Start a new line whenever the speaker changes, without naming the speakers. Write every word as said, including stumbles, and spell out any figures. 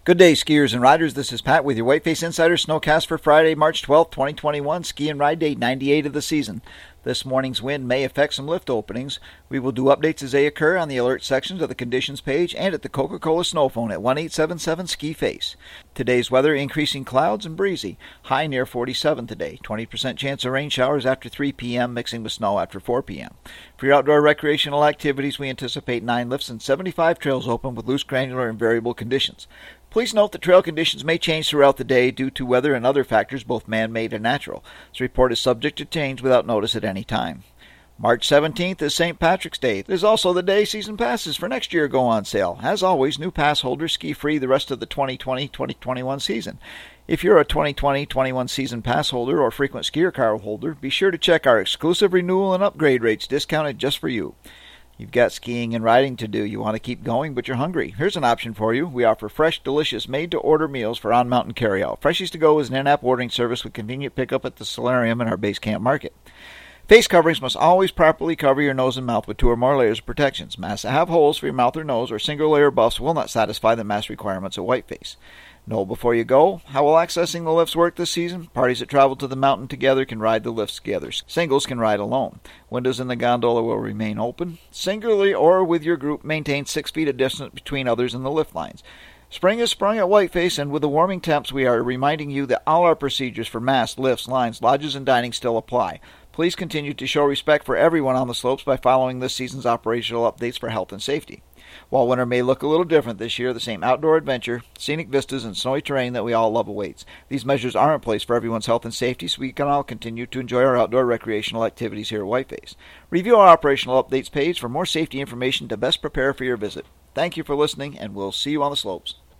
Good day, skiers and riders. This is Pat with your Whiteface Insider Snowcast for Friday, March twelfth, twenty twenty-one. Ski and ride day ninety-eight of the season. This morning's wind may affect some lift openings. We will do updates as they occur on the alert sections of the conditions page and at the Coca-Cola Snow Phone at one eight seven seven Ski Face. Today's weather, increasing clouds and breezy. High near forty-seven today. twenty percent chance of rain showers after three p.m., mixing with snow after four p.m. For your outdoor recreational activities, we anticipate nine lifts and seventy-five trails open with loose, granular, and variable conditions. Please note that trail conditions may change throughout the day due to weather and other factors, both man-made and natural. This report is subject to change without notice at any time. March seventeenth is Saint Patrick's Day. It is also the day season passes for next year go on sale. As always, new pass holders ski free the rest of the twenty twenty twenty twenty-one season. If you're a twenty twenty twenty-one season pass holder or frequent skier card holder, be sure to check our exclusive renewal and upgrade rates discounted just for you. You've got skiing and riding to do. You want to keep going, but you're hungry. Here's an option for you. We offer fresh, delicious, made-to-order meals for on-mountain carryout. Freshies to Go is an in-app ordering service with convenient pickup at the Solarium and our base camp market. Face coverings must always properly cover your nose and mouth with two or more layers of protections. Masks that have holes for your mouth or nose or single-layer buffs will not satisfy the mask requirements of Whiteface. Know before you go. How will accessing the lifts work this season? Parties that travel to the mountain together can ride the lifts together. Singles can ride alone. Windows in the gondola will remain open. Singularly or with your group, maintain six feet of distance between others in the lift lines. Spring is sprung at Whiteface, and with the warming temps, we are reminding you that all our procedures for masks, lifts, lines, lodges, and dining still apply. Please continue to show respect for everyone on the slopes by following this season's operational updates for health and safety. While winter may look a little different this year, the same outdoor adventure, scenic vistas, and snowy terrain that we all love awaits. These measures are in place for everyone's health and safety, so we can all continue to enjoy our outdoor recreational activities here at Whiteface. Review our operational updates page for more safety information to best prepare for your visit. Thank you for listening, and we'll see you on the slopes.